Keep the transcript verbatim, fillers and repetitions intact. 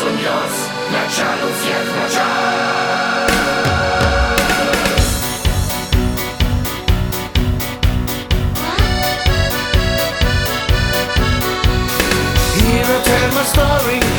uniós, началу всех начал. Here I tell my story.